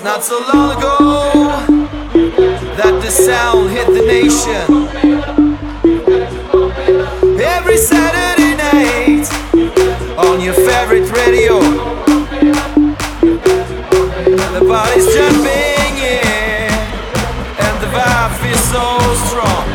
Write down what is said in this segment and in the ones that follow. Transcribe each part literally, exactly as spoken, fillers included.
Not so long ago that the sound hit the nation. Every Saturday night on your favorite radio, the body's jumping, yeah, and the vibe feels so strong.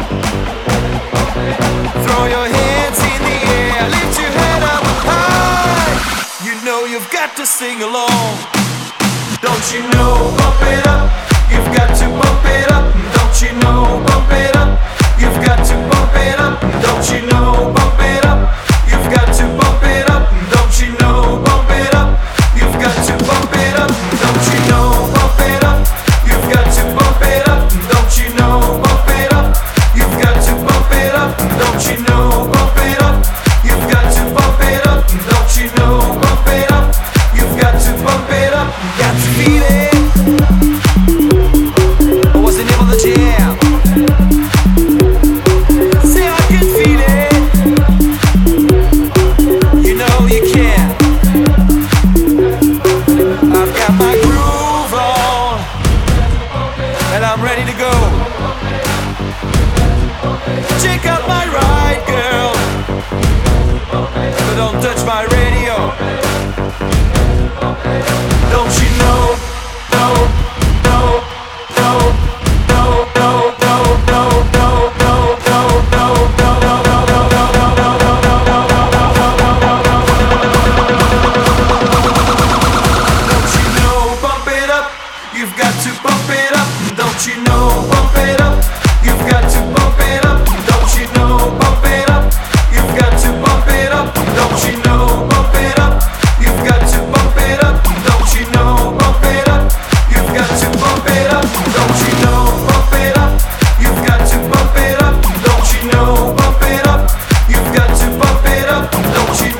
Throw your hands in the air, lift your head up high. You know you've got to sing along. Don't you know, bump it up, you've got to bump it up. Don't you know, bump it up, you've got to bump it up. Don't you know, bump it up, you've got to bump it up. Don't you know, bump it up, you've got to bump it up. Don't you know, bump it up, you've got to bump it up. Don't you know, bump it up, you've got to bump it up. Don't you know, bump it up, you've got to bump it up. Don't you know, bump it up, you've got to bump it up. Got to feel it. What was the name of the jam? Say I can feel it. You know you can. I've got my groove on, and I'm ready to go. Check out my ride, girl, but don't touch my radio. Don't you know, no, no, no, no, no, no, no, no, no, no, no, no, no, no, Don't you know, bump it up, you've got to bump it up. Don't you know, bump it up, you've got to bump it up. Don't you know, bump it up, you've got to bump it up. Don't you know, bump it up, you've got to bump it up. Don't you know, bump it up, you've got to bump it up. Don't you know, bump it up, you've got to bump it up. Don't you know, bump it up, you've got to bump it up. Don't you